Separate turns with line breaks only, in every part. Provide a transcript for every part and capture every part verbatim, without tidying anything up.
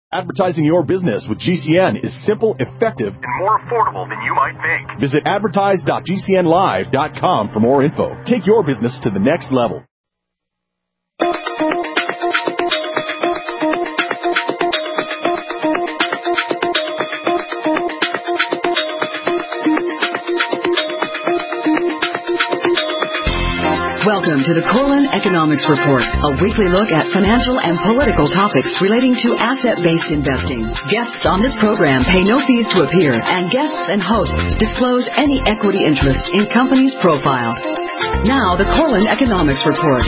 Advertising your business with G C N is simple, effective,
and more affordable than you might think.
Visit advertise dot g c n live dot com for more info. Take your business to the next level.
Welcome to the Corlin Economics Report, a weekly look at financial and political topics relating to asset-based investing. Guests on this program pay no fees to appear, and guests and hosts disclose any equity interest in companies' profiles. Now, the Corlin Economics Report.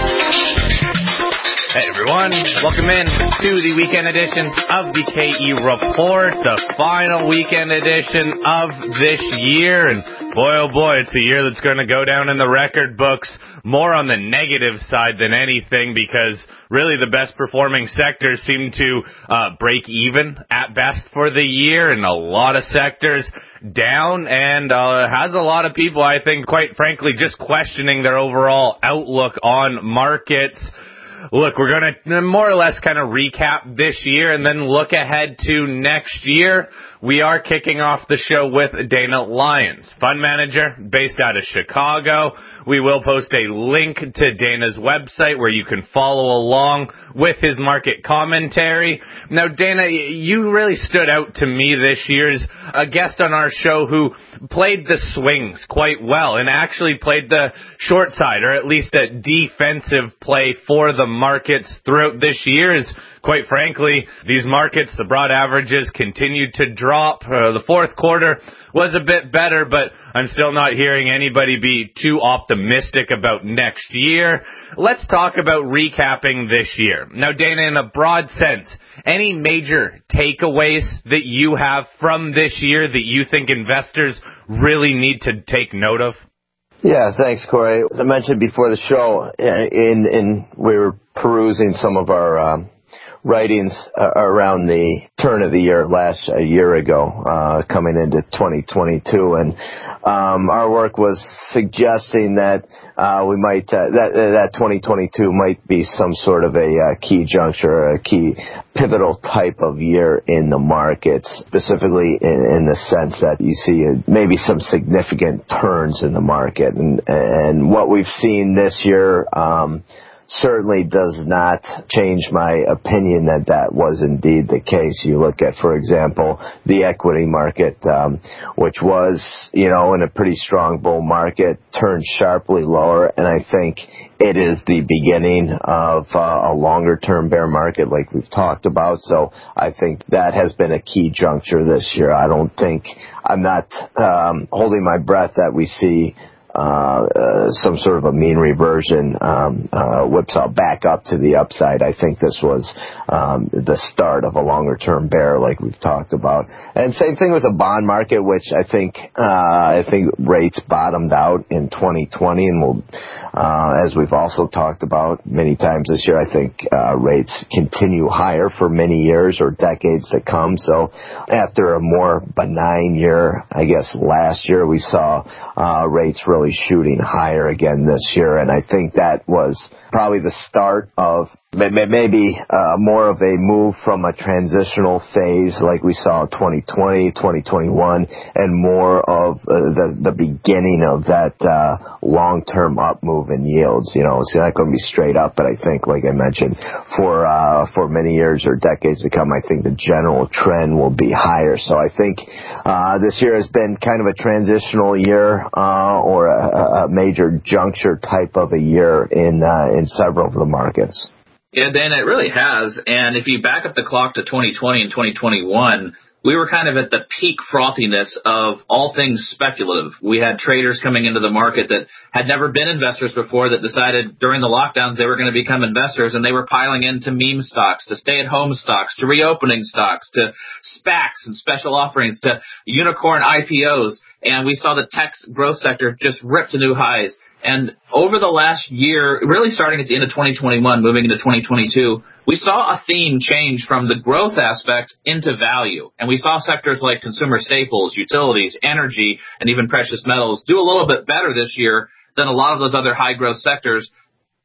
Hey everyone, welcome in to the weekend edition of the K E Report, the final weekend edition of this year, and boy oh boy, it's a year that's going to go down in the record books, more on the negative side than anything, because really the best performing sectors seem to uh, break even at best for the year, and a lot of sectors down, and uh, has a lot of people, I think, quite frankly, just questioning their overall outlook on markets. Look, we're going to more or less kind of recap this year and then look ahead to next year. We are kicking off the show with Dana Lyons, fund manager based out of Chicago. We will post a link to Dana's website where you can follow along with his market commentary. Now, Dana, you really stood out to me this year as a guest on our show who played the swings quite well and actually played the short side, or at least a defensive play for the markets throughout this year. As quite frankly, these markets, the broad averages continued to drop. Uh, the fourth quarter was a bit better, but I'm still not hearing anybody be too optimistic about next year. Let's talk about recapping this year. Now, Dana, in a broad sense, any major takeaways that you have from this year that you think investors really need to take note of?
Yeah, thanks, Corey. As I mentioned before the show, in, in we were perusing some of our um, writings uh, around the turn of the year last a year ago, uh, coming into twenty twenty-two, and um, our work was suggesting that uh, we might uh, that that twenty twenty-two might be some sort of a uh, key juncture, a key pivotal type of year in the markets, specifically in, in the sense that you see uh, maybe some significant turns in the market, and and what we've seen this year Um, certainly does not change my opinion that that was indeed the case. You look at, for example, the equity market, um, which was, you know, in a pretty strong bull market, turned sharply lower, and I think it is the beginning of uh, a longer-term bear market like we've talked about. So I think that has been a key juncture this year. I don't think, I'm not um, holding my breath that we see Uh, uh, some sort of a mean reversion um, uh, whipsaw back up to the upside. I think this was um, the start of a longer-term bear, like we've talked about. And same thing with the bond market, which I think uh, I think rates bottomed out in twenty twenty, and will, uh, as we've also talked about many times this year, I think uh, rates continue higher for many years or decades to come. So after a more benign year, I guess last year, we saw uh, rates really shooting higher again this year, and I think that was probably the start of maybe uh, more of a move from a transitional phase like we saw in twenty twenty, twenty twenty-one, and more of uh, the, the beginning of that uh, long-term up move in yields. You know, it's not going to be straight up, but I think, like I mentioned, for uh, for many years or decades to come, I think the general trend will be higher. So I think uh, this year has been kind of a transitional year uh, or a, a major juncture type of a year in uh, in several of the markets.
Yeah, Dana, it really has. And if you back up the clock to twenty twenty and twenty twenty-one, we were kind of at the peak frothiness of all things speculative. We had traders coming into the market that had never been investors before that decided during the lockdowns they were going to become investors, and they were piling into meme stocks, to stay-at-home stocks, to reopening stocks, to SPACs and special offerings, to unicorn I P Os. And we saw the tech growth sector just rip to new highs. And over the last year, really starting at the end of twenty twenty-one, moving into twenty twenty-two, we saw a theme change from the growth aspect into value. And we saw sectors like consumer staples, utilities, energy, and even precious metals do a little bit better this year than a lot of those other high-growth sectors.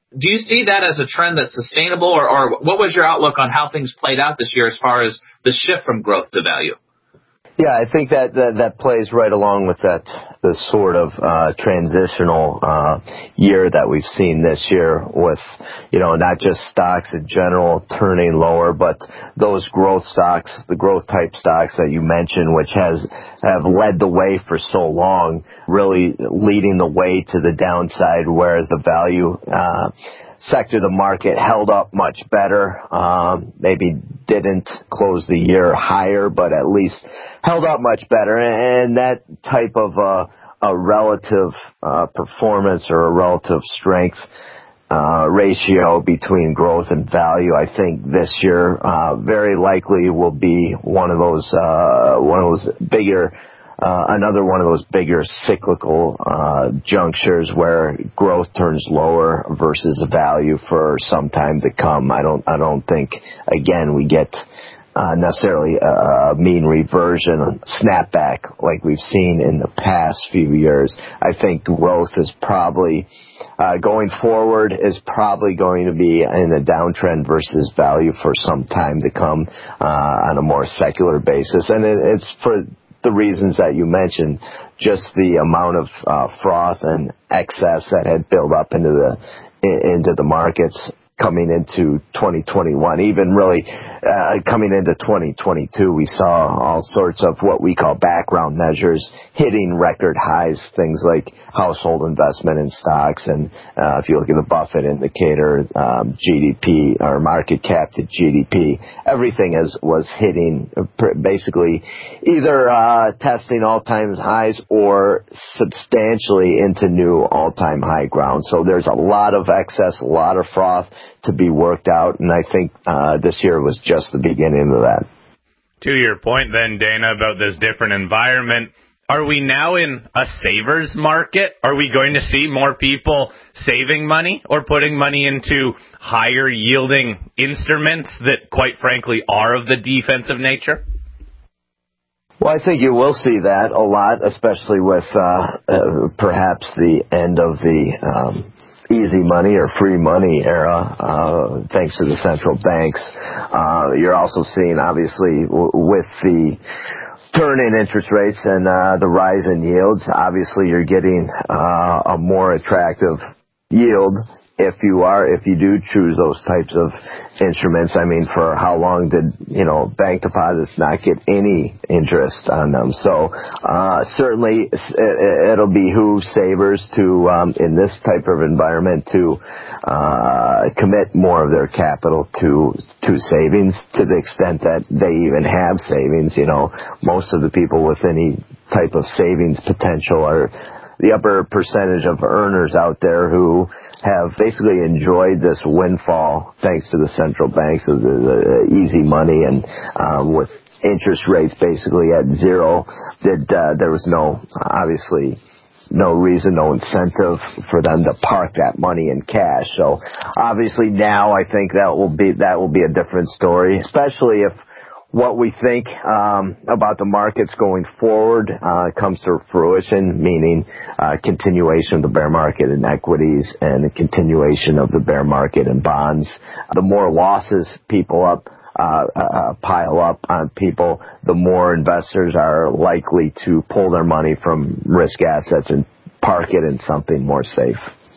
Do you see that as a trend that's sustainable, or, or what was your outlook on how things played out this year as far as the shift from growth to value?
Yeah, I think that that, that plays right along with that the sort of uh, transitional uh, year that we've seen this year with, you know, not just stocks in general turning lower, but those growth stocks, the growth type stocks that you mentioned, which has have led the way for so long, really leading the way to the downside, whereas the value uh sector of the market held up much better. Um, maybe didn't close the year higher, but at least held up much better. And that type of uh, a relative uh, performance or a relative strength uh, ratio between growth and value, I think this year uh, very likely will be one of those uh, one of those bigger. Uh, another one of those bigger cyclical uh, junctures where growth turns lower versus value for some time to come. I don't, I don't think, again, we get uh, necessarily a mean reversion, snapback like we've seen in the past few years. I think growth is probably uh, going forward is probably going to be in a downtrend versus value for some time to come uh, on a more secular basis, and it, it's for the reasons that you mentioned, just the amount of uh, froth and excess that had built up into the into the markets coming into twenty twenty-one, even really uh, coming into twenty twenty-two, we saw all sorts of what we call background measures hitting record highs, things like household investment in stocks, and uh, if you look at the Buffett indicator, um, G D P or market cap to G D P, everything is was hitting basically either uh, testing all-time highs or substantially into new all-time high ground. So there's a lot of excess, a lot of froth to be worked out, and I think uh, this year was just the beginning of that.
To your point then, Dana, about this different environment, are we now in a saver's market? Are we going to see more people saving money or putting money into higher yielding instruments that, quite frankly, are of the defensive nature?
Well, I think you will see that a lot, especially with uh, uh, perhaps the end of the um, easy money or free money era, uh, thanks to the central banks. Uh, you're also seeing, obviously, w- with the turn in interest rates and uh, the rise in yields, obviously you're getting uh, a more attractive yield if you are, if you do choose those types of instruments. I mean, for how long did, you know, bank deposits not get any interest on them? So, uh, certainly it, it'll behoove savers to, um, in this type of environment to, uh, commit more of their capital to, to savings to the extent that they even have savings. You know, most of the people with any type of savings potential are the upper percentage of earners out there who have basically enjoyed this windfall thanks to the central banks of the, the easy money, and um, with interest rates basically at zero, that uh, there was no, obviously, no reason, no incentive for them to park that money in cash. So obviously now I think that will be that will be a different story, especially if what we think um, about the markets going forward uh, comes to fruition, meaning uh, continuation of the bear market in equities and a continuation of the bear market in bonds. The more losses people up uh, uh, pile up on people, the more investors are likely to pull their money from risk assets and park it in something more safe.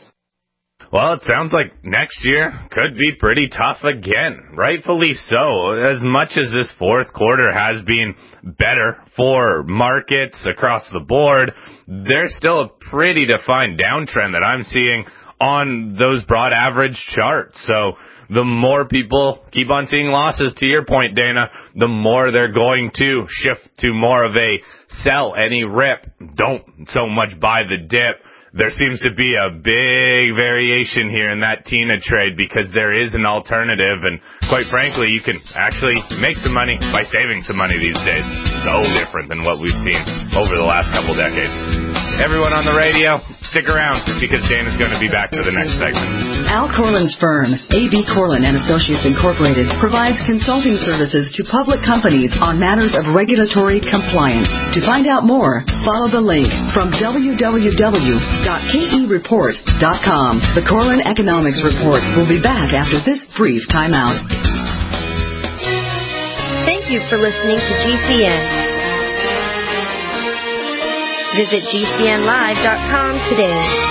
Well, it sounds like next year could be pretty tough again. Rightfully so. As much as this fourth quarter has been better for markets across the board, there's still a pretty defined downtrend that I'm seeing on those broad average charts. So the more people keep on seeing losses, to your point, Dana, the more they're going to shift to more of a sell any rip, don't so much buy the dip. There seems to be a big variation here in that Tina trade because there is an alternative, and quite frankly, you can actually make some money by saving some money these days. So different than what we've seen over the last couple decades. everyone on the radio, stick around because Dan is going to be back for the next segment.
Al Corlin's firm, A B Corlin and Associates Incorporated, provides consulting services to public companies on matters of regulatory compliance. To find out more, follow the link from w w w dot k e report dot com. The Corlin Economics Report will be back after this brief timeout.
Thank you for listening to G C N. Visit G C N live dot com today.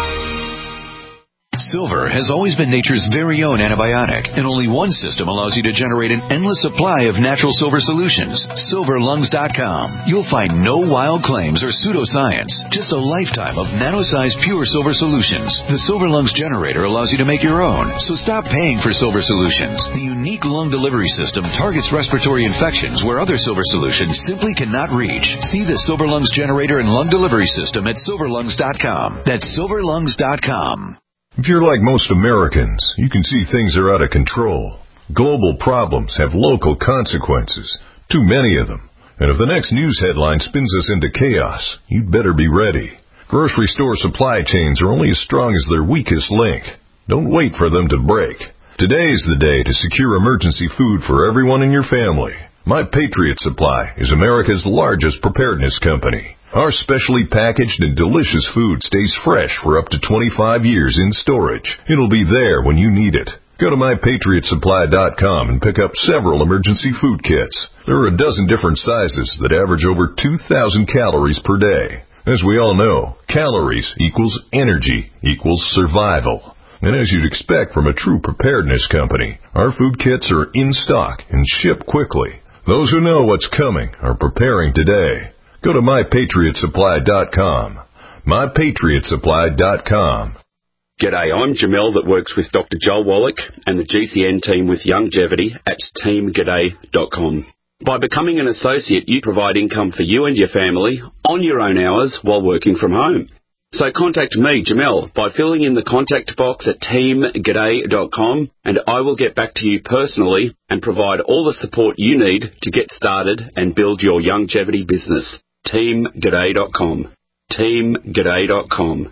Silver has always been nature's very own antibiotic, and only one system allows you to generate an endless supply of natural silver solutions. silver lungs dot com. You'll find no wild claims or pseudoscience, just a lifetime of nano-sized pure silver solutions. The Silver Lungs generator allows you to make your own, so stop paying for silver solutions. The unique lung delivery system targets respiratory infections where other silver solutions simply cannot reach. See the Silver Lungs generator and lung delivery system at silver lungs dot com. That's silver lungs dot com.
If you're like most Americans, you can see things are out of control. Global problems have local consequences, too many of them. And if the next news headline spins us into chaos, you'd better be ready. Grocery store supply chains are only as strong as their weakest link. Don't wait for them to break. Today's the day to secure emergency food for everyone in your family. My Patriot Supply is America's largest preparedness company. Our specially packaged and delicious food stays fresh for up to twenty-five years in storage. It'll be there when you need it. Go to my patriot supply dot com and pick up several emergency food kits. There are a dozen different sizes that average over two thousand calories per day. As we all know, calories equals energy equals survival. And as you'd expect from a true preparedness company, our food kits are in stock and ship quickly. Those who know what's coming are preparing today. Go to my patriot supply dot com. my patriot supply dot com.
G'day, I'm Jamel that works with Doctor Joel Wallach and the G C N team with Longevity at team g'day dot com. By becoming an associate, you provide income for you and your family on your own hours while working from home. So contact me, Jamel, by filling in the contact box at team g'day dot com, and I will get back to you personally and provide all the support you need to get started and build your longevity business. team g'day dot com. team g'day dot com.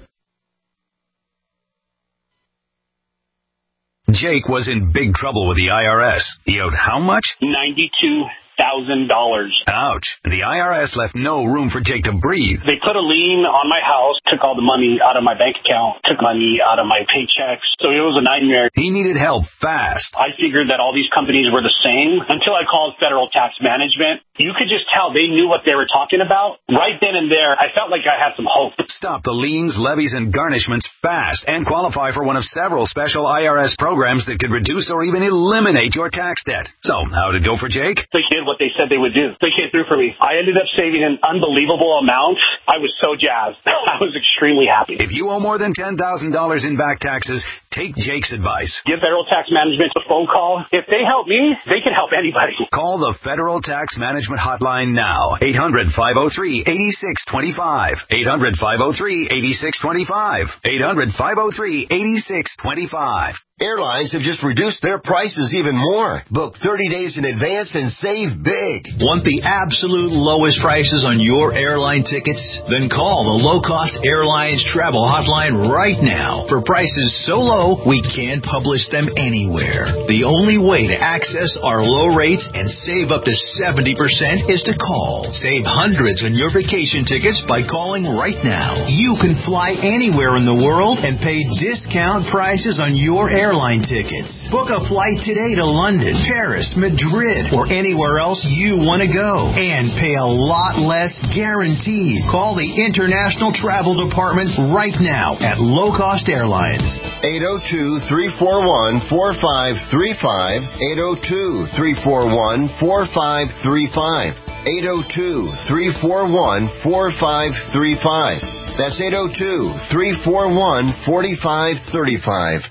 Jake was in big trouble with the I R S. He owed how much?
ninety-two thousand dollars.
Ouch. The I R S left no room for Jake to breathe.
They put a lien on my house, took all the money out of my bank account, took money out of my paychecks. So it was a nightmare.
He needed help fast.
I figured that all these companies were the same until I called Federal Tax Management. You could just tell they knew what they were talking about. Right then and there, I felt like I had some hope.
Stop the liens, levies, and garnishments fast and qualify for one of several special I R S programs that could reduce or even eliminate your tax debt. So, how did it go for Jake?
They did what they said they would do. They came through for me. I ended up saving an unbelievable amount. I was so jazzed. I was extremely happy.
If you owe more than ten thousand dollars in back taxes, take Jake's advice.
Give Federal Tax Management a phone call. If they help me, they can help anybody.
Call the Federal Tax Management Hotline now. eight hundred, five oh three, eight six two five. eight hundred, five oh three, eight six two five. eight hundred, five oh three, eight six two five.
Airlines have just reduced their prices even more. Book thirty days in advance and save big.
Want the absolute lowest prices on your airline tickets? Then call the Low Cost Airlines Travel Hotline right now. For prices so low, we can't publish them anywhere. The only way to access our low rates and save up to seventy percent is to call. Save hundreds on your vacation tickets by calling right now. You can fly anywhere in the world and pay discount prices on your airline Airline tickets. Book a flight today to London, Paris, Madrid, or anywhere else you want to go and pay a lot less guaranteed. Call the International Travel Department right now at Low Cost Airlines.
eight oh two, three four one, four five three five. eight oh two, three four one, four five three five. eight oh two, three four one, four five three five. That's eight oh two, three four one, four five three five.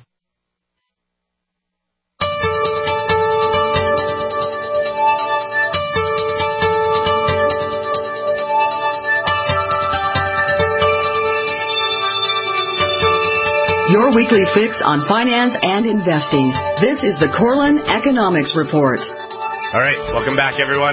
Your weekly fix on finance and investing. This is the Corlin Economics Report.
All right, welcome back, everyone.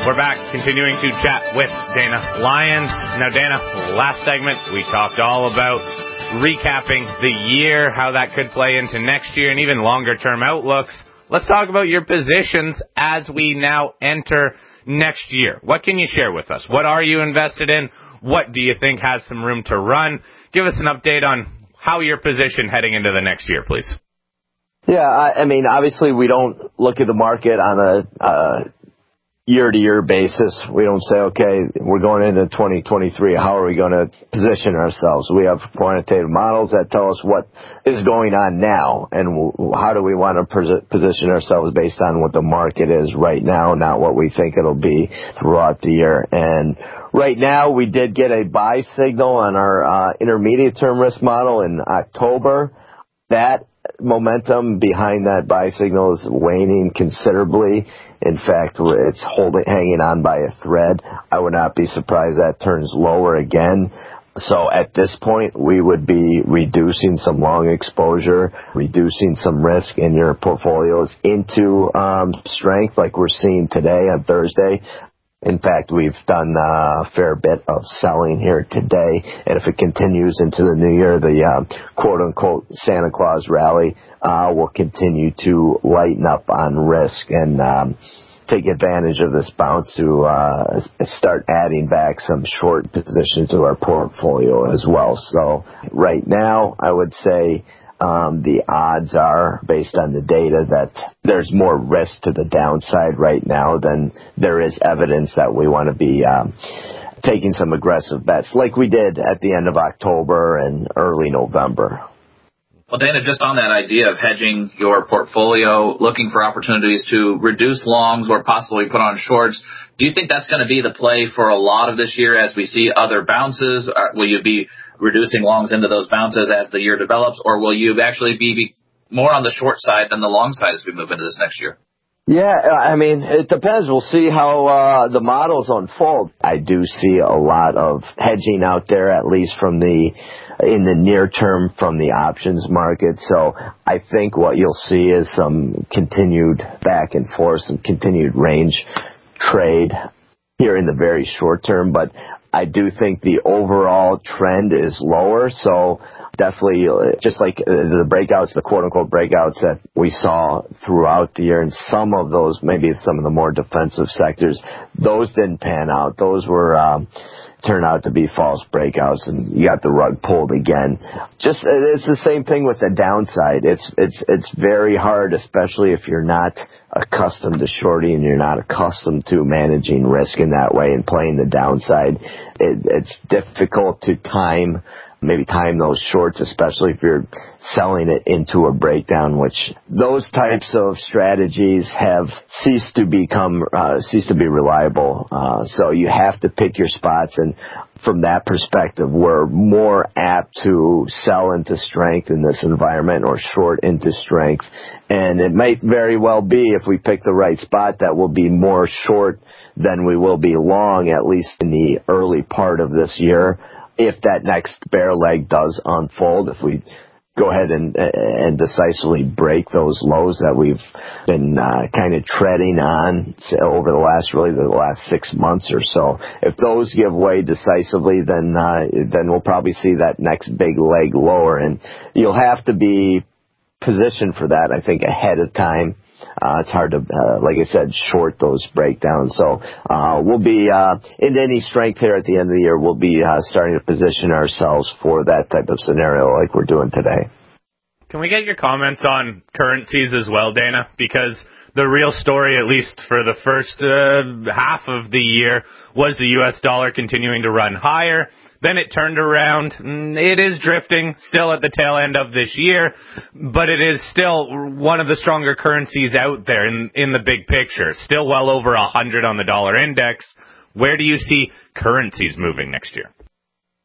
We're back, continuing to chat with Dana Lyons. Now, Dana, last segment, we talked all about recapping the year, how that could play into next year, and even longer-term outlooks. Let's talk about your positions as we now enter next year. What can you share with us? What are you invested in? What do you think has some room to run? Give us an update on how you're positioned heading into the next year, please.
Yeah, I, I mean, obviously we don't look at the market on a uh, year-to-year basis. We don't say, okay, we're going into twenty twenty-three. How are we going to position ourselves? We have quantitative models that tell us what is going on now and how do we want to position ourselves based on what the market is right now, not what we think it'll be throughout the year. And right now, we did get a buy signal on our uh, intermediate-term risk model in October. That momentum behind that buy signal is waning considerably. In fact, it's holding, hanging on by a thread. I would not be surprised that turns lower again. So at this point, we would be reducing some long exposure, reducing some risk in your portfolios into um, strength like we're seeing today on Thursday. In fact, we've done a fair bit of selling here today, and if it continues into the new year, the uh, quote-unquote Santa Claus rally uh, will continue to lighten up on risk and um, take advantage of this bounce to uh, start adding back some short positions to our portfolio as well. So right now, I would say Um, the odds are, based on the data, that there's more risk to the downside right now than there is evidence that we want to be um, taking some aggressive bets like we did at the end of October and early November.
Well, Dana, just on that idea of hedging your portfolio, looking for opportunities to reduce longs or possibly put on shorts, do you think that's going to be the play for a lot of this year as we see other bounces? Will you be reducing longs into those bounces as the year develops, or will you actually be more on the short side than the long side as we move into this next year?
Yeah, I mean, it depends. We'll see how uh, the models unfold. I do see a lot of hedging out there, at least from the in the near term from the options market. So I think what you'll see is some continued back and forth, some continued range trade here in the very short term, but I do think the overall trend is lower, so definitely just like the breakouts, the quote-unquote breakouts that we saw throughout the year, and some of those, maybe some of the more defensive sectors, those didn't pan out. Those were um, turned out to be false breakouts, and you got the rug pulled again. Just it's the same thing with the downside. It's it's it's very hard, especially if you're not accustomed to shorting and you're not accustomed to managing risk in that way and playing the downside. It, it's difficult to time, maybe time those shorts, especially if you're selling it into a breakdown, which those types of strategies have ceased to become, uh, ceased to be reliable. Uh, so you have to pick your spots, and from that perspective, we're more apt to sell into strength in this environment or short into strength. And it might very well be, if we pick the right spot, that we'll be more short than we will be long, at least in the early part of this year. If that next bear leg does unfold, if we go ahead and and decisively break those lows that we've been uh, kind of treading on over the last, really the last six months or so, if those give way decisively, then uh, then we'll probably see that next big leg lower, and you'll have to be positioned for that, I think, ahead of time. Uh, it's hard to, uh, like I said, short those breakdowns. So uh, we'll be uh, in any strength here at the end of the year. We'll be uh, starting to position ourselves for that type of scenario like we're doing today.
Can we get your comments on currencies as well, Dana? Because the real story, at least for the first uh, half of the year, was the U S dollar continuing to run higher. Then it turned around. It is drifting still at the tail end of this year, but it is still one of the stronger currencies out there in, in the big picture. Still well over one hundred on the dollar index. Where do you see currencies moving next year?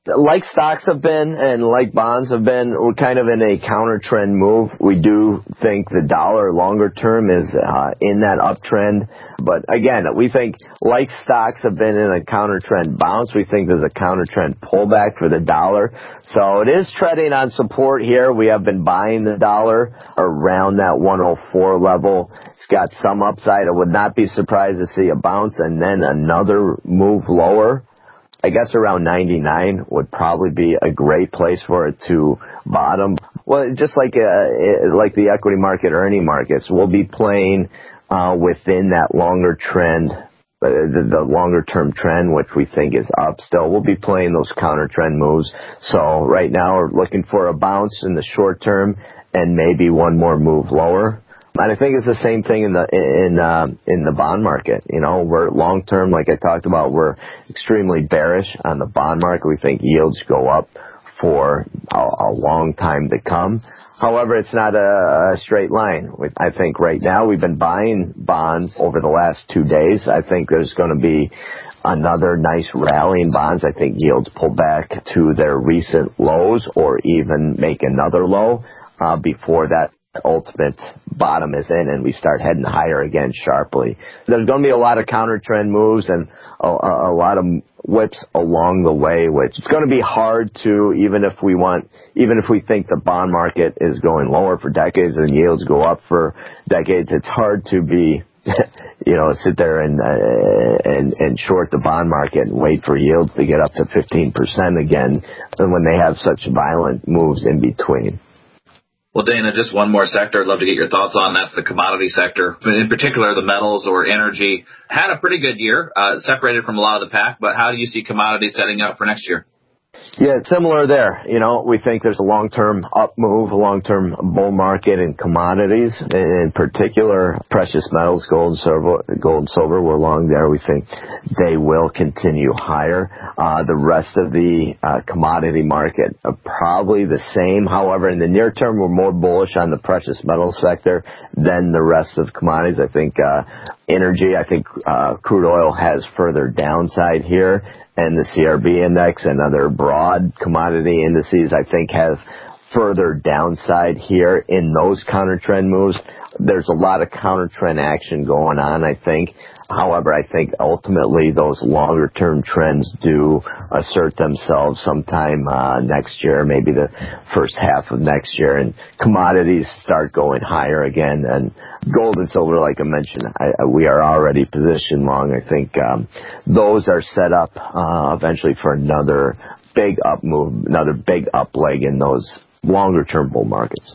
Like stocks have been and like bonds have been, we're kind of in a counter trend move. We do think the dollar longer term is uh, in that uptrend. But again, we think like stocks have been in a counter trend bounce, we think there's a counter trend pullback for the dollar. So it is treading on support here. We have been buying the dollar around that one oh four level. It's got some upside. I would not be surprised to see a bounce and then another move lower. I guess around ninety-nine would probably be a great place for it to bottom. Well, just like uh, like the equity market or any markets, we'll be playing uh, within that longer trend, uh, the, the longer term trend, which we think is up still. We'll be playing those counter trend moves. So right now we're looking for a bounce in the short term and maybe one more move lower. And I think it's the same thing in the in uh, in the bond market. You know, we're long term, like I talked about, we're extremely bearish on the bond market. We think yields go up for a, a long time to come. However, it's not a, a straight line. I think right now we've been buying bonds over the last two days. I think there's going to be another nice rally in bonds. I think yields pull back to their recent lows or even make another low uh, before that ultimate bottom is in and we start heading higher again sharply. There's going to be a lot of counter trend moves and a, a, a lot of whips along the way, which it's going to be hard to, even if we want, even if we think the bond market is going lower for decades and yields go up for decades, it's hard to be, you know, sit there and, uh, and, and short the bond market and wait for yields to get up to fifteen percent again and when they have such violent moves in between.
Well, Dana, just one more sector I'd love to get your thoughts on. That's the commodity sector. In particular, the metals or energy had a pretty good year, uh, separated from a lot of the pack. But how do you see commodities setting up for next year?
Yeah, it's similar there. You know, we think there's a long-term up move, a long-term bull market in commodities, in particular precious metals, gold and silver. Gold and silver, we're long there. We think they will continue higher. Uh, the rest of the uh, commodity market are probably the same. However, in the near term, we're more bullish on the precious metals sector than the rest of commodities. I think uh, energy, I think uh, crude oil has further downside here. And the C R B index and other broad commodity indices, I think, have further downside here in those counter trend moves. There's a lot of counter trend action going on, I think. However, I think ultimately those longer term trends do assert themselves sometime uh, next year, maybe the first half of next year, and commodities start going higher again. And gold and silver, like I mentioned, I, we are already positioned long. I think um, those are set up uh, eventually for another big up move, another big up leg in those longer term bull markets.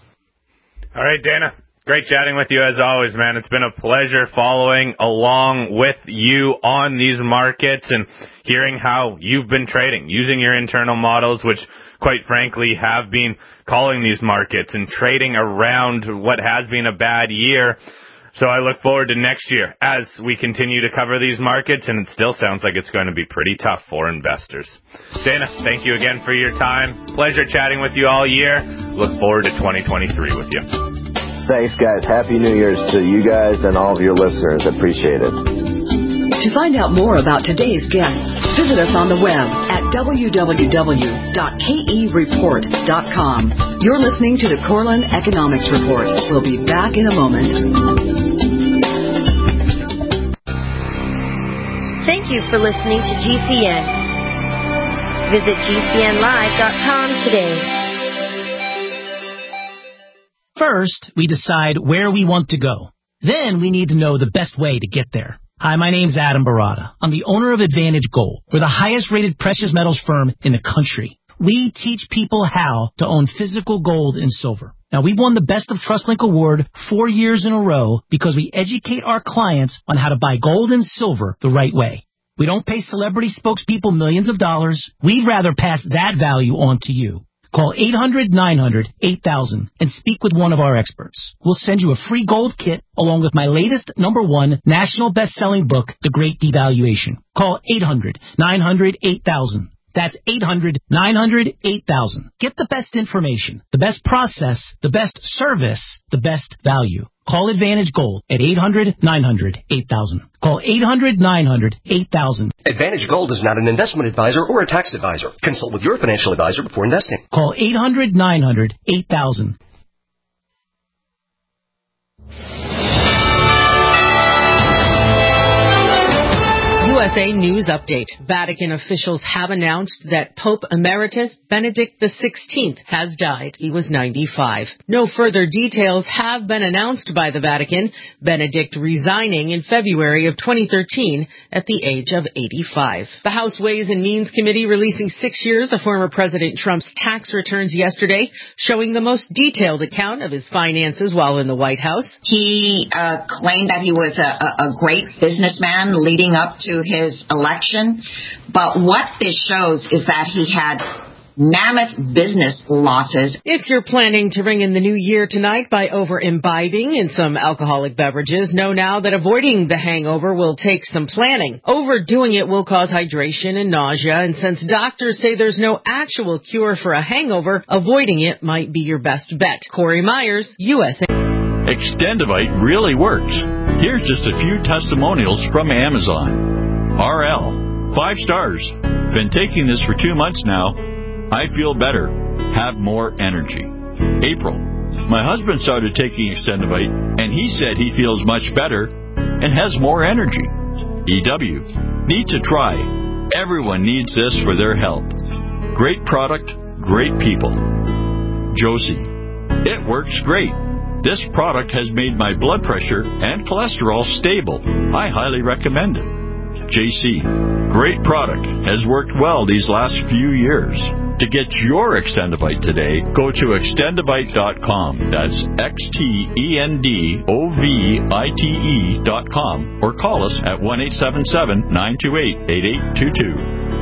All right, Dana. Great chatting with you as always, man. It's been a pleasure following along with you on these markets and hearing how you've been trading, using your internal models, which quite frankly have been calling these markets and trading around what has been a bad year. So I look forward to next year as we continue to cover these markets, and it still sounds like it's going to be pretty tough for investors. Dana, thank you again for your time. Pleasure chatting with you all year. Look forward to twenty twenty-three with you.
Thanks, guys. Happy New Year's to you guys and all of your listeners. Appreciate it.
To find out more about today's guests, visit us on the web at w w w dot k e report dot com. You're listening to the Korelin Economics Report. We'll be back in a moment.
Thank you for listening to G C N. Visit g c n live dot com today.
First, we decide where we want to go. Then we need to know the best way to get there. Hi, my name's Adam Barada. I'm the owner of Advantage Gold. We're the highest rated precious metals firm in the country. We teach people how to own physical gold and silver. Now, we've won the Best of TrustLink Award four years in a row because we educate our clients on how to buy gold and silver the right way. We don't pay celebrity spokespeople millions of dollars. We'd rather pass that value on to you. Call eight hundred, nine hundred, eight thousand and speak with one of our experts. We'll send you a free gold kit along with my latest number one national best-selling book, The Great Devaluation. Call eight hundred, nine hundred, eight thousand. That's eight hundred, nine hundred, eight thousand. Get the best information, the best process, the best service, the best value. Call Advantage Gold at eight hundred, nine hundred, eight thousand. Call eight hundred, nine hundred, eight thousand.
Advantage Gold is not an investment advisor or a tax advisor. Consult with your financial advisor before investing.
Call eight hundred, nine hundred, eight thousand.
U S A News Update. Vatican officials have announced that Pope Emeritus Benedict the sixteenth has died. He was ninety-five. No further details have been announced by the Vatican, Benedict resigning in February of twenty thirteen at the age of eighty-five. The House Ways and Means Committee releasing six years of former President Trump's tax returns yesterday, showing the most detailed account of his finances while in the White House.
He uh, claimed that he was a, a great businessman leading up to his election, but what this shows is that he had mammoth business losses.
If you're planning to ring in the new year tonight by over-imbibing in some alcoholic beverages, know now that avoiding the hangover will take some planning. Overdoing it will cause hydration and nausea, and since doctors say there's no actual cure for a hangover, avoiding it might be your best bet. Corey Myers, U S A.
Extendivite really works. Here's just a few testimonials from Amazon. R L, five stars. Been taking this for two months now. I feel better. Have more energy. April, my husband started taking Extendivite, and he said he feels much better and has more energy. E W, need to try. Everyone needs this for their health. Great product, great people. Josie, it works great. This product has made my blood pressure and cholesterol stable. I highly recommend it. J C, great product. Has worked well these last few years. To get your Extendivite today, go to extendivite dot com. That's X T E N D O V I T E dot com. Or call us at one eight seven seven, nine two eight, eight eight two two.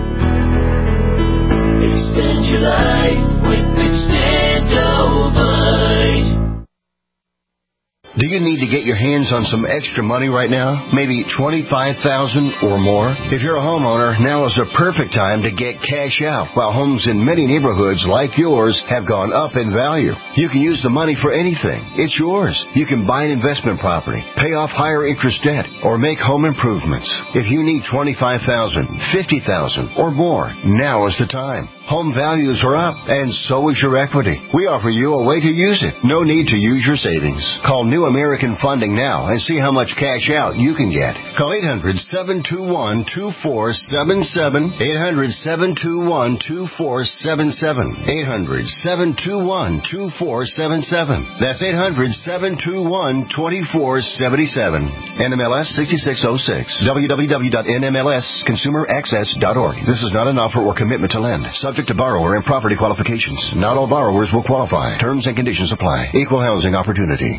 Extend your life with Extendivite.
Do you need to get your hands on some extra money right now? Maybe twenty-five thousand dollars or more? If you're a homeowner, now is the perfect time to get cash out. While homes in many neighborhoods like yours have gone up in value, you can use the money for anything. It's yours. You can buy an investment property, pay off higher interest debt, or make home improvements. If you need twenty-five thousand dollars, fifty thousand dollars, or more, now is the time. Home values are up, and so is your equity. We offer you a way to use it. No need to use your savings. Call New American Funding now and see how much cash out you can get. Call eight hundred, seven two one, two four seven seven, eight hundred, seven two one, two four seven seven, eight hundred, seven two one, two four seven seven. That's eight hundred, seven two one, two four seven seven. N M L S sixty-six oh six. w w w dot n m l s consumer access dot org. This is not an offer or commitment to lend. Subject to borrower and property qualifications. Not all borrowers will qualify. Terms and conditions apply. Equal housing opportunity.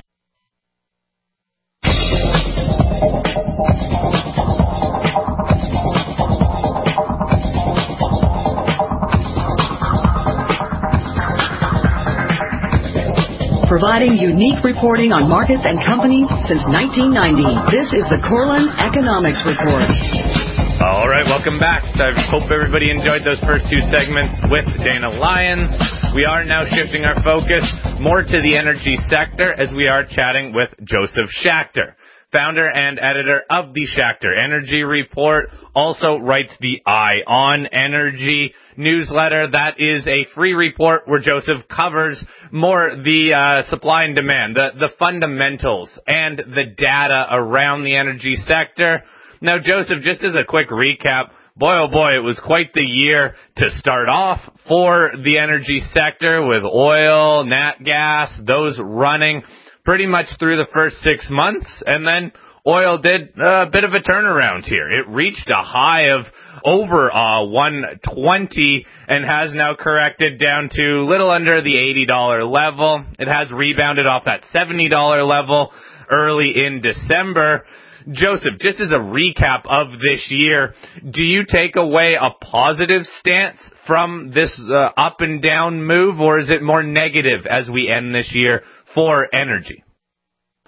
Providing unique reporting on markets and companies since nineteen ninety. This is the Corlin Economics Report.
All right, welcome back. I hope everybody enjoyed those first two segments with Dana Lyons. We are now shifting our focus more to the energy sector as we are chatting with Joseph Schachter, founder and editor of the Schachter Energy Report, also writes the Eye on Energy newsletter. That is a free report where Joseph covers more the uh, supply and demand, the, the fundamentals, and the data around the energy sector. Now, Joseph, just as a quick recap, boy, oh boy, it was quite the year to start off for the energy sector with oil, nat gas, those running pretty much through the first six months. And then oil did a bit of a turnaround here. It reached a high of over uh, one twenty and has now corrected down to a little under the eighty dollars level. It has rebounded off that seventy dollars level early in December. Joseph, just as a recap of this year, do you take away a positive stance from this uh, up and down move, or is it more negative as we end this year for energy?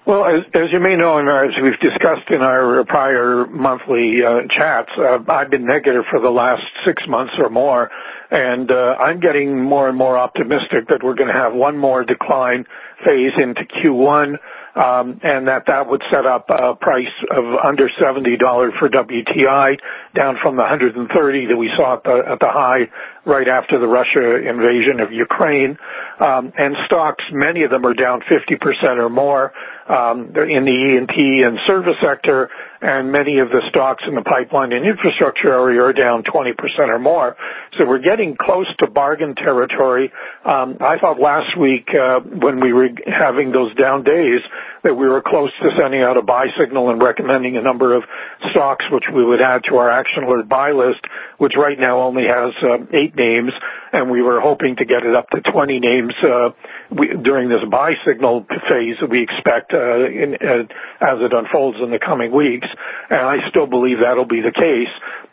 Well, as, as you may know, and as we've discussed in our prior monthly uh, chats, uh, I've been negative for the last six months or more, and uh, I'm getting more and more optimistic that we're going to have one more decline phase into Q one, um, and that that would set up a price of under seventy dollars for W T I, down from the one hundred thirty that we saw at the, at the high right after the Russia invasion of Ukraine. Um, and stocks, many of them are down fifty percent or more. Um, they're in the E and P and service sector, and many of the stocks in the pipeline and infrastructure area are down twenty percent or more. So we're getting close to bargain territory. Um, I thought last week uh, when we were having those down days that we were close to sending out a buy signal and recommending a number of stocks which we would add to our action alert buy list, which right now only has uh, eight names, and we were hoping to get it up to twenty names uh, we, during this buy signal phase that we expect uh, in, uh, as it unfolds in the coming weeks. And I still believe that'll be the case.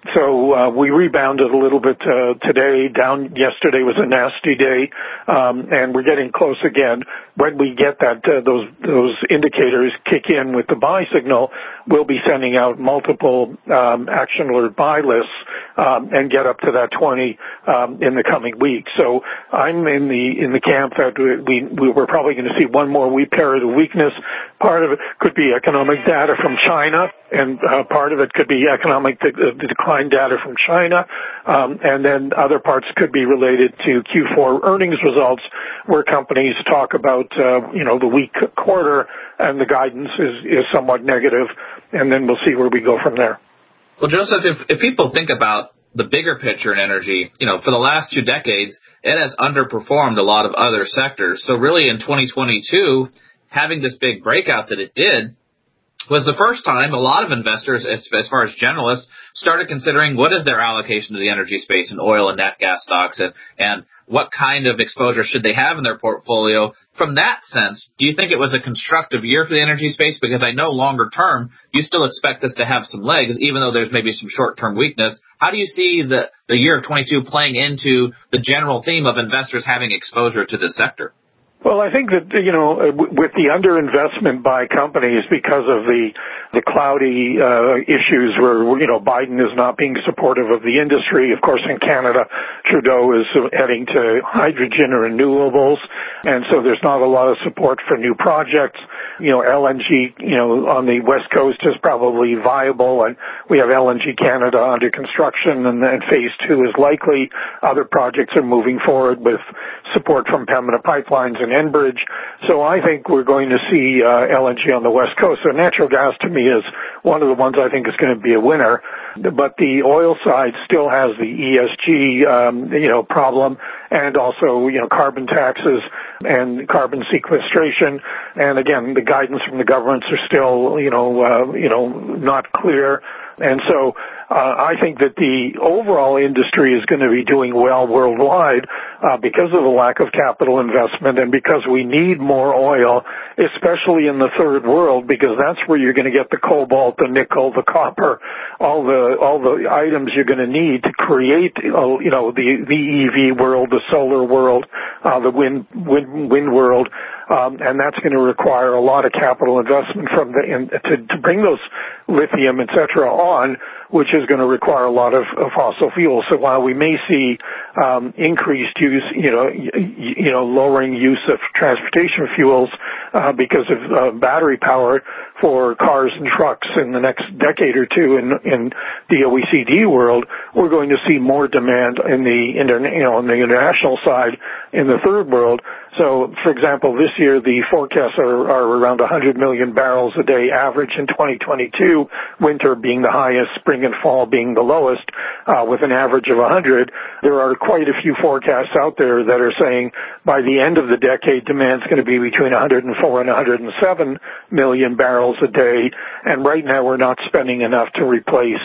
So uh, we rebounded a little bit uh, today. Down yesterday was a nasty day, um, and we're getting close again. When we get that uh, those those indicators kick in with the buy signal, we'll be sending out multiple um, action alert buy lists um, and get up to that twenty um, in the coming weeks. So I'm in the in the camp that we, we we're probably going to see one more weak period of weakness. Part of it could be economic data from China, and uh, part of it could be economic de- uh, decline data from China, um, and then other parts could be related to Q four earnings results, where companies talk about uh, you know the weak quarter and the guidance is, is somewhat negative, and then we'll see where we go from there.
Well, Joseph, if, if people think about the bigger picture in energy, you know, for the last two decades, it has underperformed a lot of other sectors. So really in twenty twenty-two, having this big breakout that it did was the first time a lot of investors, as, as far as generalists, started considering what is their allocation to the energy space in oil and nat gas stocks, and, and what kind of exposure should they have in their portfolio. From that sense, do you think it was a constructive year for the energy space? Because I know longer term, you still expect this to have some legs, even though there's maybe some short-term weakness. How do you see the, the year of twenty-two playing into the general theme of investors having exposure to this sector?
Well, I think that, you know, with the underinvestment by companies because of the the cloudy uh, issues where, you know, Biden is not being supportive of the industry. Of course, in Canada, Trudeau is heading to hydrogen or renewables, and so there's not a lot of support for new projects. You know, L N G, you know, on the West Coast is probably viable, and we have L N G Canada under construction, and then phase two is likely. Other projects are moving forward with support from Pembina Pipelines and Enbridge. So I think we're going to see uh, L N G on the West Coast. So natural gas to me is one of the ones I think is going to be a winner. But the oil side still has the E S G, um, you know, problem, and also, you know, carbon taxes and carbon sequestration. And again, the guidance from the governments are still, you know, uh, you know, not clear. And so uh, I think that the overall industry is going to be doing well worldwide uh, because of the lack of capital investment and because we need more oil, especially in the third world, because that's where you're going to get the cobalt, the nickel, the copper, all the all the items you're going to need to create, uh, you know, the the E V world, the solar world, uh, the wind wind wind world. Um, and that's going to require a lot of capital investment from the in, to, to bring those lithium, et cetera, on, which is going to require a lot of, of fossil fuels. So while we may see um, increased use, you know, you, you know, lowering use of transportation fuels uh, because of uh, battery power for cars and trucks in the next decade or two in, in the O E C D world, we're going to see more demand in the interna- you know, on the international side in the third world. So, for example, this year the forecasts are, are around one hundred million barrels a day average in twenty twenty-two, winter being the highest, spring and fall being the lowest, uh, with an average of one hundred. There are quite a few forecasts out there that are saying by the end of the decade, demand's going to be between one hundred four and one hundred seven million barrels a day. And right now we're not spending enough to replace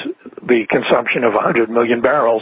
the consumption of one hundred million barrels.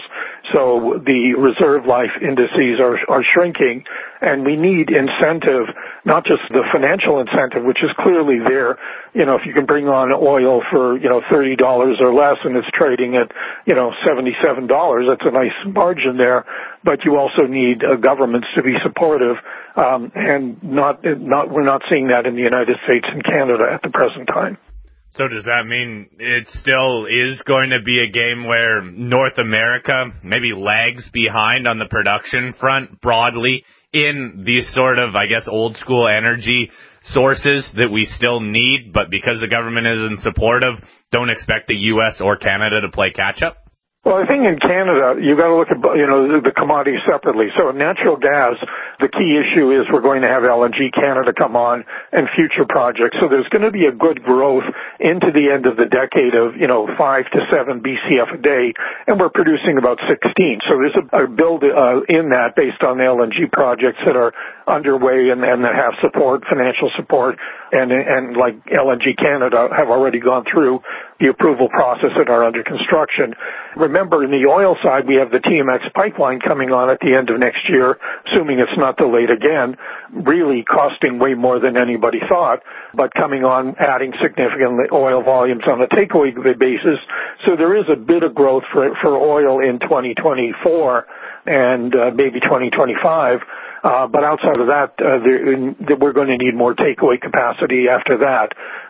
So the reserve life indices are, are shrinking, and we need incentive, not just the financial incentive, which is clearly there. You know, if you can bring on oil for, you know, thirty dollars or less and it's trading at, you know, seventy-seven dollars, that's a nice margin there. But you also need uh, governments to be supportive, um, and not, not, we're not seeing that in the United States and Canada at the present time.
So does that mean it still is going to be a game where North America maybe lags behind on the production front broadly in these sort of, I guess, old school energy sources that we still need, but because the government isn't supportive, don't expect the U S or Canada to play catch up?
Well, I think in Canada, you've got to look at, you know, the commodities separately. So in natural gas, the key issue is we're going to have L N G Canada come on and future projects. So there's going to be a good growth into the end of the decade of, you know, five to seven B C F a day, and we're producing about sixteen. So there's a, a build uh, in that based on the L N G projects that are underway and, and that have support, financial support, and, and like L N G Canada have already gone through the approval process and are under construction. Remember, in the oil side, we have the T M X pipeline coming on at the end of next year, assuming it's not delayed again, really costing way more than anybody thought, but coming on, adding significant oil volumes on a takeaway basis. So there is a bit of growth for, for oil in twenty twenty-four and uh, maybe twenty twenty-five. Uh, but outside of that, uh, there, we're going to need more takeaway capacity after that.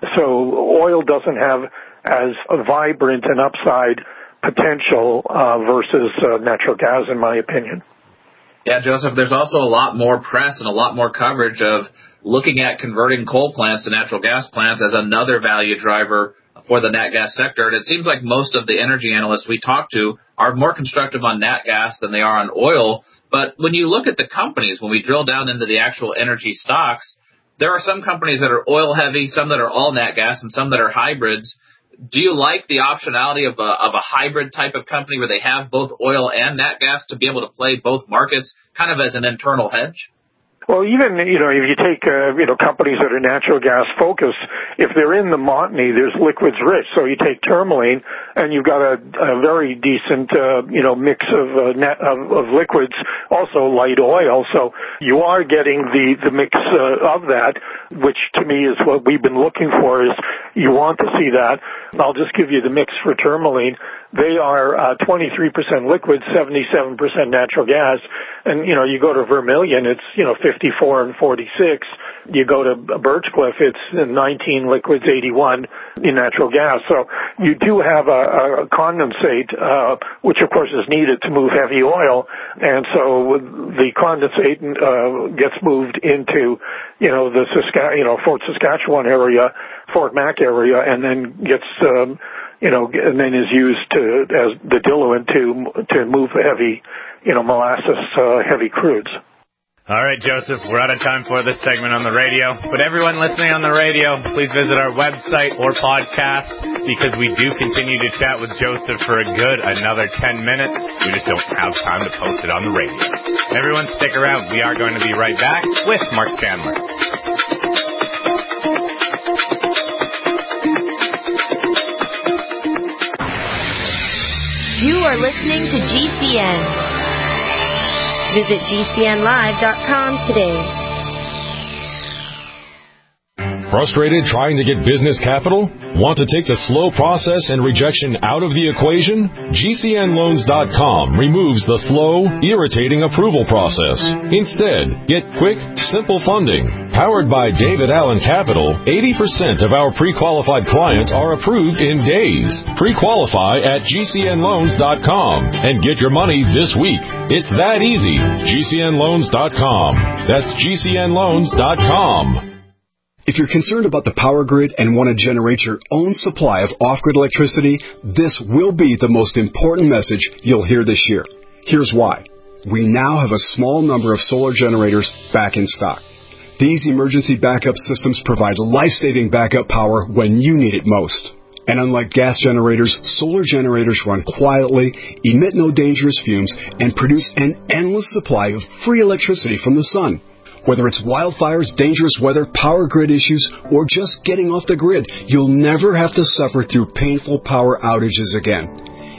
So oil doesn't have as a vibrant and upside potential uh, versus uh, natural gas, in my opinion.
Yeah, Joseph, there's also a lot more press and a lot more coverage of looking at converting coal plants to natural gas plants as another value driver for the nat gas sector. And it seems like most of the energy analysts we talk to are more constructive on nat gas than they are on oil. But when you look at the companies, when we drill down into the actual energy stocks, there are some companies that are oil heavy, some that are all nat gas, and some that are hybrids. Do you like the optionality of a, of a hybrid type of company where they have both oil and nat gas to be able to play both markets kind of as an internal hedge?
Well, even, you know, if you take, uh, you know, companies that are natural gas focused, if they're in the Montney, there's liquids rich. So you take Tourmaline and you've got a, a very decent, uh, you know, mix of, uh, net, of, of liquids, also light oil. So you are getting the, the mix uh, of that, which to me is what we've been looking for, is you want to see that. I'll just give you the mix for Tourmaline. They are uh, twenty-three percent liquid, seventy-seven percent natural gas. And, you know, you go to Vermilion, it's, you know, fifty-four and forty-six. You go to Birchcliff, it's nineteen liquids, eighty-one in natural gas. So you do have a, a condensate, uh, which of course is needed to move heavy oil. And so the condensate uh, gets moved into, you know, the Sask- you know, Fort Saskatchewan area, Fort Mac area, and then gets, um, you know, and then is used to as the diluent to to move the heavy, you know, molasses uh, heavy crudes.
All right, Joseph, we're out of time for this segment on the radio. But everyone listening on the radio, please visit our website or podcast, because we do continue to chat with Joseph for a good another ten minutes. We just don't have time to post it on the radio. Everyone stick around. We are going to be right back with Mark Chandler.
You are listening to G C N. Visit G C N live dot com today.
Frustrated trying to get business capital? Want to take the slow process and rejection out of the equation? G C N loans dot com removes the slow, irritating approval process. Instead, get quick, simple funding. Powered by David Allen Capital, eighty percent of our pre-qualified clients are approved in days. Pre-qualify at G C N loans dot com and get your money this week. It's that easy. G C N loans dot com. That's G C N loans dot com.
If you're concerned about the power grid and want to generate your own supply of off-grid electricity, this will be the most important message you'll hear this year. Here's why. We now have a small number of solar generators back in stock. These emergency backup systems provide life-saving backup power when you need it most. And unlike gas generators, solar generators run quietly, emit no dangerous fumes, and produce an endless supply of free electricity from the sun. Whether it's wildfires, dangerous weather, power grid issues, or just getting off the grid, you'll never have to suffer through painful power outages again.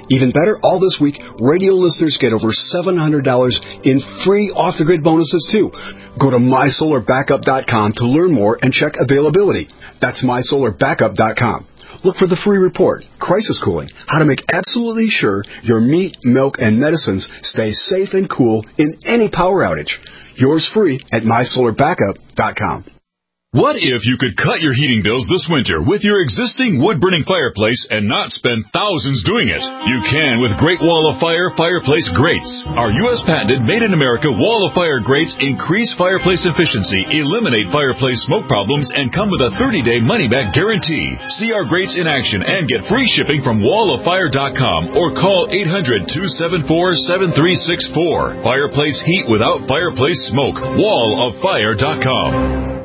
Even better, all this week, radio listeners get over seven hundred dollars in free off-the-grid bonuses, too. Go to my solar backup dot com to learn more and check availability. That's my solar backup dot com. Look for the free report, Crisis Cooling, how to make absolutely sure your meat, milk, and medicines stay safe and cool in any power outage. Yours free at my solar backup dot com.
What if you could cut your heating bills this winter with your existing wood-burning fireplace and not spend thousands doing it? You can with Great Wall of Fire fireplace grates. Our U S patented made-in-America Wall of Fire grates increase fireplace efficiency, eliminate fireplace smoke problems, and come with a thirty-day money-back guarantee. See our grates in action and get free shipping from wall of fire dot com or call eight hundred, two seven four, seven three six four. Fireplace heat without fireplace smoke. wall of fire dot com.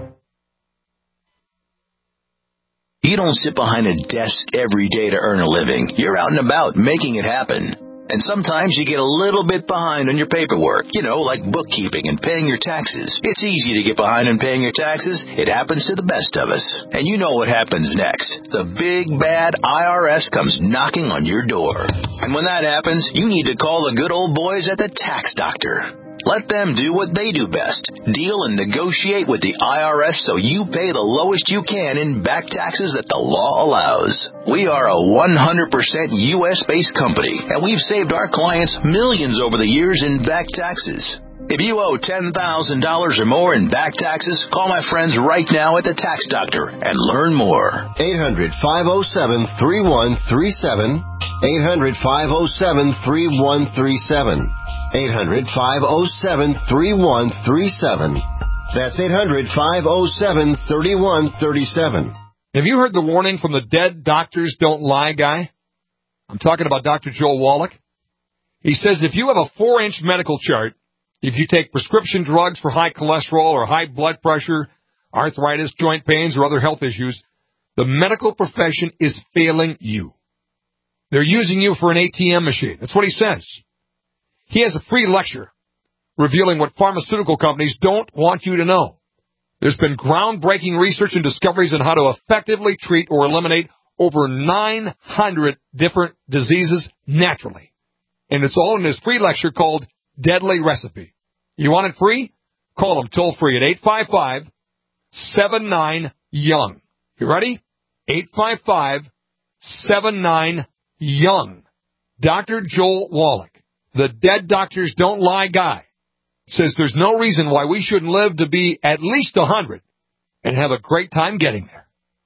You don't sit behind a desk every day to earn a living. You're out and about making it happen. And sometimes you get a little bit behind on your paperwork, you know, like bookkeeping and paying your taxes. It's easy to get behind on paying your taxes. It happens to the best of us. And you know what happens next. The big, bad I R S comes knocking on your door. And when that happens, you need to call the good old boys at the Tax Doctor. Let them do what they do best. Deal and negotiate with the I R S so you pay the lowest you can in back taxes that the law allows. We are a one hundred percent U S-based company, and we've saved our clients millions over the years in back taxes. If you owe ten thousand dollars or more in back taxes, call my friends right now at the Tax Doctor and learn more.
eight hundred, five oh seven, three one three seven. eight hundred, five oh seven, three one three seven. eight hundred, five oh seven, three one three seven. That's eight hundred, five oh seven, three one three seven.
Have you heard the warning from the Dead Doctors Don't Lie guy? I'm talking about Doctor Joel Wallach. He says if you have a four-inch medical chart, if you take prescription drugs for high cholesterol or high blood pressure, arthritis, joint pains, or other health issues, the medical profession is failing you. They're using you for an A T M machine. That's what he says. He has a free lecture revealing what pharmaceutical companies don't want you to know. There's been groundbreaking research and discoveries on how to effectively treat or eliminate over nine hundred different diseases naturally. And it's all in this free lecture called Deadly Recipe. You want it free? Call them toll free at eight five five, seven nine, young. You ready? eight five five, seven nine, young. Doctor Joel Wallach, the Dead Doctors Don't Lie guy, says there's no reason why we shouldn't live to be at least one hundred and have a great time getting there.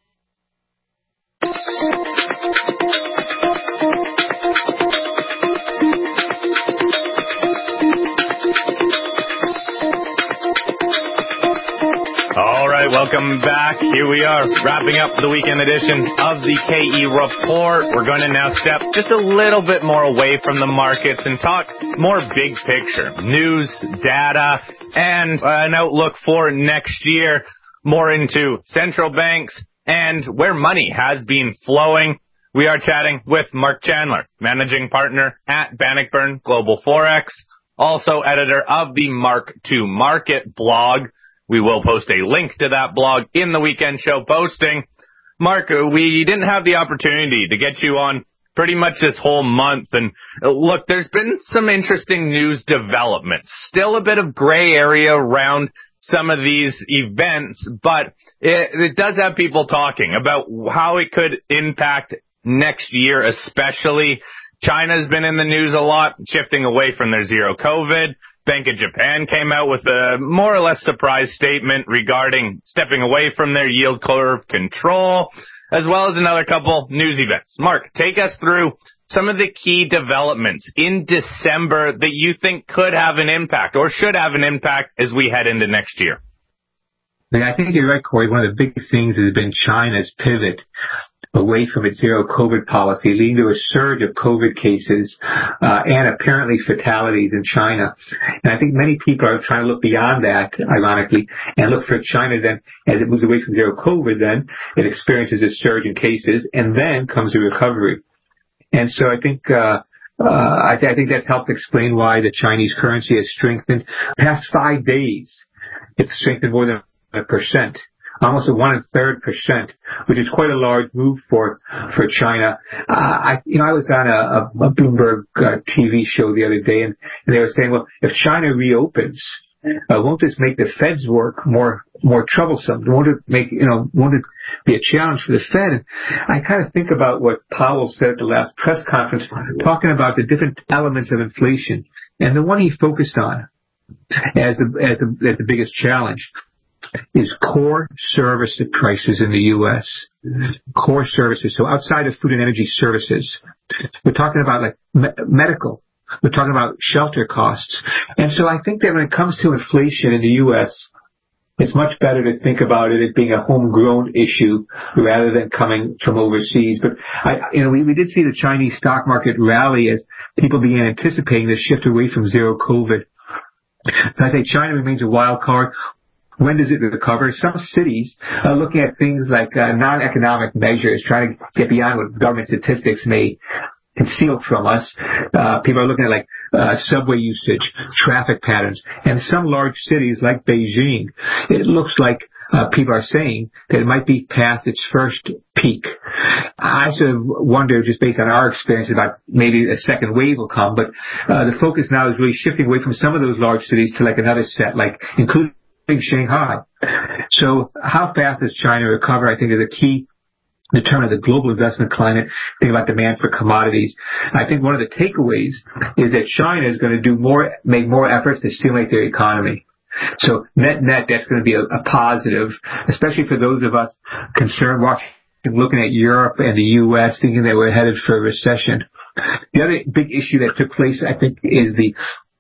All right, welcome back. Here we are, wrapping up the weekend edition of the K E Report. We're going to now step just a little bit more away from the markets and talk more big picture, news, data, and an outlook for next year, more into central banks and where money has been flowing. We are chatting with Mark Chandler, managing partner at Bannockburn Global Forex, also editor of the Mark to Market blog. We will post a link to that blog in the weekend show posting. Mark, we didn't have the opportunity to get you on pretty much this whole month. And look, there's been some interesting news developments. Still a bit of gray area around some of these events, but it, it does have people talking about how it could impact next year, especially. China's been in the news a lot, shifting away from their zero COVID. Bank of Japan came out with a more or less surprise statement regarding stepping away from their yield curve control, as well as another couple news events. Mark, take us through some of the key developments in December that you think could have an impact or should have an impact as we head into next year.
I think you're right, Corey. One of the big things has been China's pivot away from its zero COVID policy, leading to a surge of COVID cases uh, and apparently fatalities in China. And I think many people are trying to look beyond that, ironically, and look for China then, as it moves away from zero COVID, then it experiences a surge in cases, and then comes a recovery. And so I think uh, uh, I, th- I think that's helped explain why the Chinese currency has strengthened. Past five days, it's strengthened more than a percent. almost a one and third percent, which is quite a large move for for China. Uh, I, you know, I was on a, a, a Bloomberg uh, T V show the other day, and, and they were saying, well, if China reopens, uh, won't this make the Fed's work more more troublesome? Won't it make you know? Won't it be a challenge for the Fed? And I kind of think about what Powell said at the last press conference, talking about the different elements of inflation, and the one he focused on as the as the, as the biggest challenge is core service prices in the U S Core services. So outside of food and energy services, we're talking about like me- medical. We're talking about shelter costs. And so I think that when it comes to inflation in the U S, it's much better to think about it as being a homegrown issue rather than coming from overseas. But I, you know, we, we did see the Chinese stock market rally as people began anticipating the shift away from zero COVID. So I think China remains a wild card. When does it recover? Some cities are looking at things like uh, non-economic measures, trying to get beyond what government statistics may conceal from us. Uh, people are looking at like uh, subway usage, traffic patterns, and some large cities like Beijing, it looks like uh, people are saying that it might be past its first peak. I sort of wonder, just based on our experience, about maybe a second wave will come, but uh, the focus now is really shifting away from some of those large cities to like another set, like including Shanghai. So how fast does China recover, I think, is a key determinant of the global investment climate. Think about demand for commodities. I think one of the takeaways is that China is going to do more, make more efforts to stimulate their economy. So net net, that's going to be a, a positive, especially for those of us concerned watching, looking at Europe and the U S, thinking that we're headed for a recession. The other big issue that took place, I think, is the,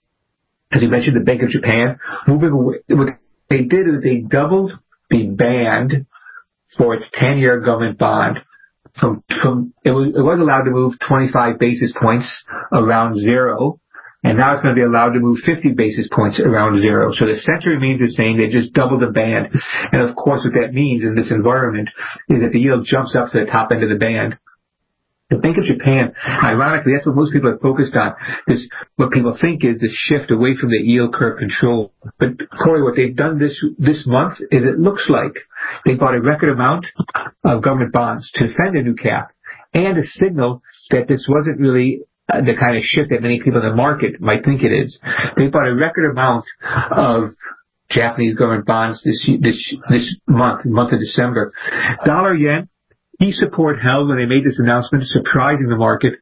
as you mentioned, the Bank of Japan moving away. What they did is they doubled the band for its ten-year government bond. From, from it was, it was allowed to move twenty-five basis points around zero, and now it's going to be allowed to move fifty basis points around zero. So the center remains the same. They just doubled the band. And of course, what that means in this environment is that the yield jumps up to the top end of the band. The Bank of Japan, ironically, that's what most people are focused on. This, what people think is the shift away from the yield curve control. But Corey, what they've done this this month is it looks like they bought a record amount of government bonds to defend a new cap and a signal that this wasn't really uh, the kind of shift that many people in the market might think it is. They bought a record amount of Japanese government bonds this this this month, month of December. Dollar yen. Key support held when they made this announcement, surprising the market.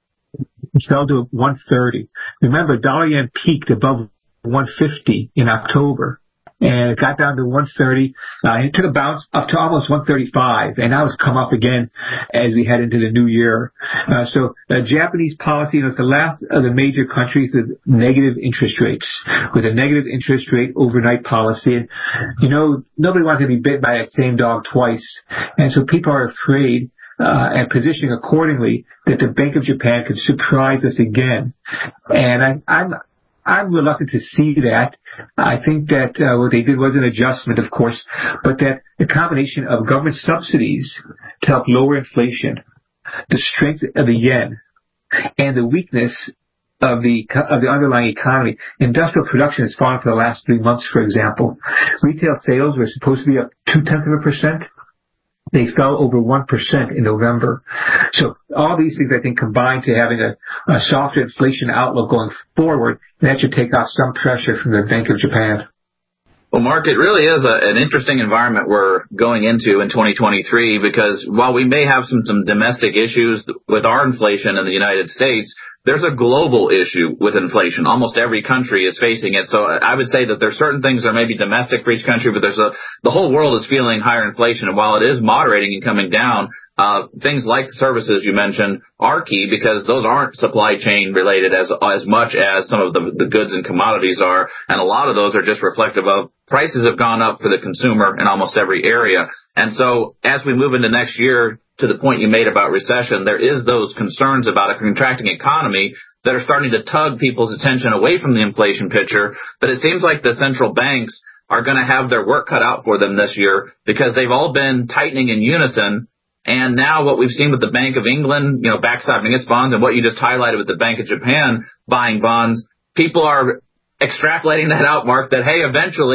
It fell to one thirty. Remember, dollar yen peaked above one fifty in October, and it got down to one thirty. Uh, it took a bounce up to almost one thirty-five, and now it's come up again as we head into the new year. Uh, so uh, Japanese policy, you know, it's the last of the major countries with negative interest rates, with a negative interest rate overnight policy. And, you know, nobody wants to be bit by that same dog twice. And so people are afraid uh, and positioning accordingly that the Bank of Japan could surprise us again. And I, I'm I'm reluctant to see that. I think that uh, what they did was an adjustment, of course, but that the combination of government subsidies to help lower inflation, the strength of the yen, and the weakness of the of the underlying economy. Industrial production has fallen for the last three months, for example. Retail sales were supposed to be up two-tenths of a percent. They fell over one percent in November. So all these things, I think, combine to having a, a softer inflation outlook going forward, and that should take off some pressure from the Bank of Japan.
Well, Mark, it really is a, an interesting environment we're going into in twenty twenty-three because while we may have some, some domestic issues with our inflation in the United States, there's a global issue with inflation. Almost every country is facing it. So I would say that there's certain things that are maybe domestic for each country, but there's a, the whole world is feeling higher inflation. And while it is moderating and coming down, uh, things like services you mentioned are key because those aren't supply chain related as, as much as some of the, the goods and commodities are. And a lot of those are just reflective of prices have gone up for the consumer in almost every area. And so as we move into next year, to the point you made about recession, there is those concerns about a contracting economy that are starting to tug people's attention away from the inflation picture. But it seems like the central banks are going to have their work cut out for them this year because they've all been tightening in unison. And now what we've seen with the Bank of England, you know, backstopping its bonds and what you just highlighted with the Bank of Japan buying bonds, people are extrapolating that out, Mark, that, hey, eventually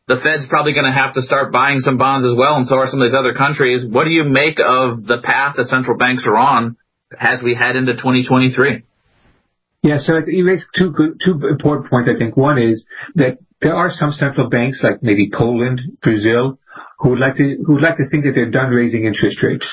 the Fed's probably going to have to start buying some bonds as well, and so are some of these other countries. What do you make of the path that central banks are on as we head into twenty twenty-three?
Yeah, so you raise two good, two important points, I think. One is that there are some central banks, like maybe Poland, Brazil, who would like to who would like to think that they're done raising interest rates.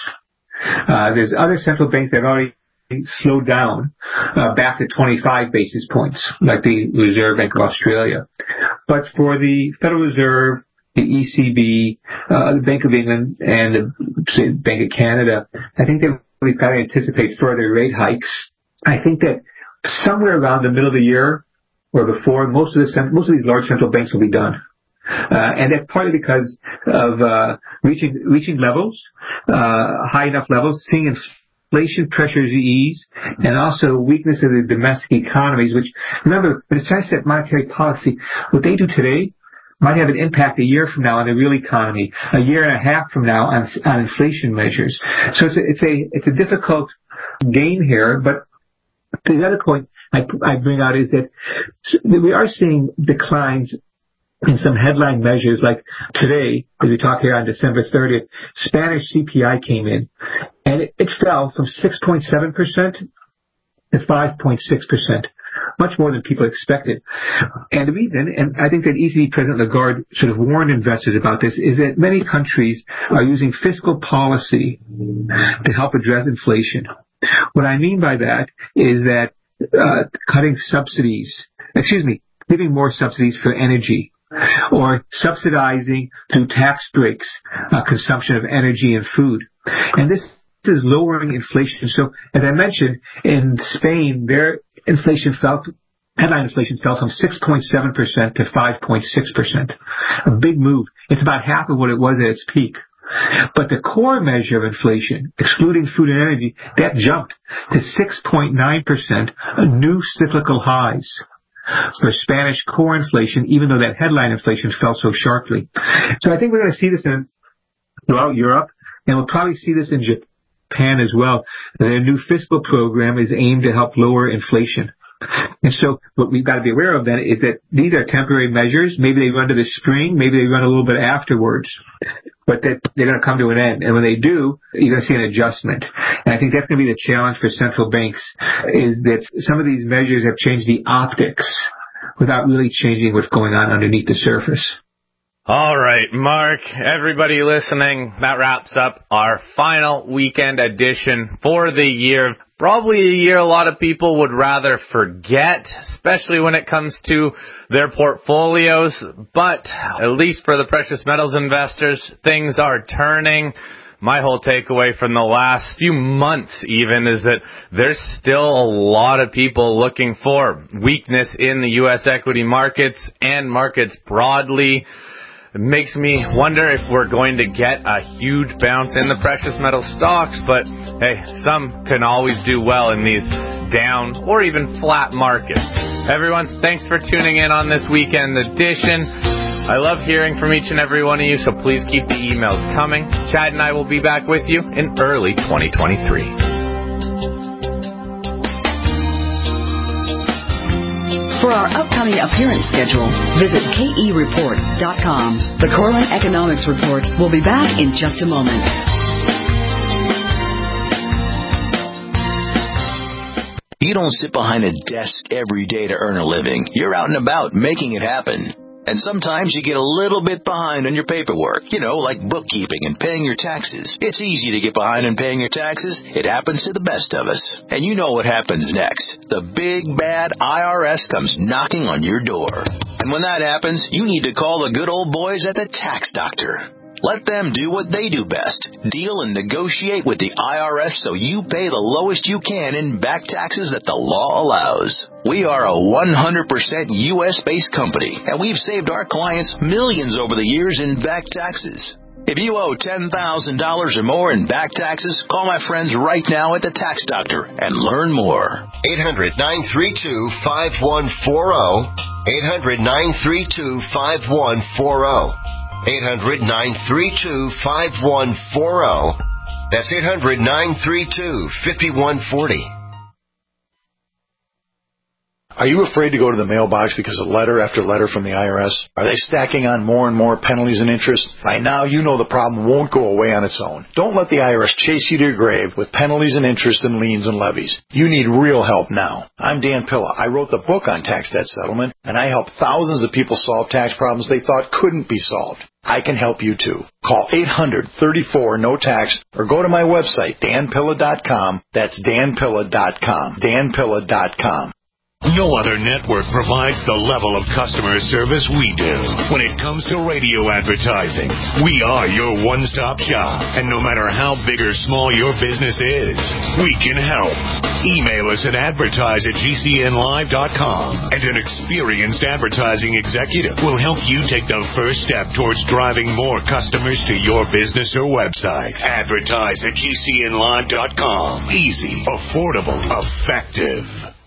Uh, there's other central banks that have already slowed down uh, back to twenty-five basis points, like the Reserve Bank of Australia. But for the Federal Reserve, the E C B, uh, the Bank of England, and the Bank of Canada, I think that we've got to anticipate further rate hikes. I think that somewhere around the middle of the year or before, most of the most of these large central banks will be done. Uh, and that's partly because of uh, reaching reaching levels, uh, high enough levels, seeing inflation pressures ease, and also weakness of the domestic economies, which, remember, when it's trying to set monetary policy, what they do today might have an impact a year from now on the real economy, a year and a half from now on, on inflation measures. So it's a, it's a, it's a difficult game here, but the other point I, I bring out is that we are seeing declines in some headline measures, like today, as we talk here on December thirtieth, Spanish C P I came in, and it, it fell from six point seven percent to five point six percent, much more than people expected. And the reason, and I think that E C B President Lagarde sort of warned investors about this, is that many countries are using fiscal policy to help address inflation. What I mean by that is that uh, cutting subsidies, excuse me, giving more subsidies for energy, or subsidizing through tax breaks uh, consumption of energy and food. And this is lowering inflation. So, as I mentioned, in Spain, their inflation fell, headline inflation fell from six point seven percent to five point six percent. A big move. It's about half of what it was at its peak. But the core measure of inflation, excluding food and energy, that jumped to six point nine percent, new cyclical highs for Spanish core inflation, even though that headline inflation fell so sharply. So I think we're going to see this in, throughout Europe, and we'll probably see this in Japan as well. Their new fiscal program is aimed to help lower inflation. And so what we've got to be aware of then is that these are temporary measures. Maybe they run to the spring, maybe they run a little bit afterwards, but that they're going to come to an end. And when they do, you're going to see an adjustment. And I think that's going to be the challenge for central banks, is that some of these measures have changed the optics without really changing what's going on underneath the surface.
All right, Mark, everybody listening, that wraps up our final weekend edition for the year. Probably a year a lot of people would rather forget, especially when it comes to their portfolios. But at least for the precious metals investors, things are turning. My whole takeaway from the last few months even is that there's still a lot of people looking for weakness in the U S equity markets and markets broadly. It makes me wonder if we're going to get a huge bounce in the precious metal stocks, but hey, some can always do well in these down or even flat markets. Everyone, thanks for tuning in on this weekend edition. I love hearing from each and every one of you, so please keep the emails coming. Chad and I will be back with you in early twenty twenty-three.
For our upcoming appearance schedule, visit K E report dot com. The Corlin Economics Report will be back in just a moment.
You don't sit behind a desk every day to earn a living. You're out and about making it happen. And sometimes you get a little bit behind on your paperwork, you know, like bookkeeping and paying your taxes. It's easy to get behind on paying your taxes. It happens to the best of us. And you know what happens next. The big, bad I R S comes knocking on your door. And when that happens, you need to call the good old boys at the Tax Doctor. Let them do what they do best. Deal and negotiate with the I R S so you pay the lowest you can in back taxes that the law allows. We are a one hundred percent U S-based company, and we've saved our clients millions over the years in back taxes. If you owe ten thousand dollars or more in back taxes, call my friends right now at the Tax Doctor and learn more.
eight hundred, nine three two, five one four zero. eight hundred, nine three two, five one four zero. eight hundred, nine three two, five one four zero. That's eight hundred, nine three two, five one four zero.
Are you afraid to go to the mailbox because of letter after letter from the I R S? Are they stacking on more and more penalties and interest? By now, you know the problem won't go away on its own. Don't let the I R S chase you to your grave with penalties and interest and liens and levies. You need real help now. I'm Dan Pilla. I wrote the book on tax debt settlement, and I help thousands of people solve tax problems they thought couldn't be solved. I can help you too. Call eight hundred, thirty-four, no tax or go to my website, dan pilla dot com. That's dan pilla dot com. dan pilla dot com.
No other network provides the level of customer service we do. When it comes to radio advertising, we are your one-stop shop. And no matter how big or small your business is, we can help. Email us at advertise at g c n live dot com, and an experienced advertising executive will help you take the first step towards driving more customers to your business or website. Advertise at g c n live dot com. Easy, affordable, effective.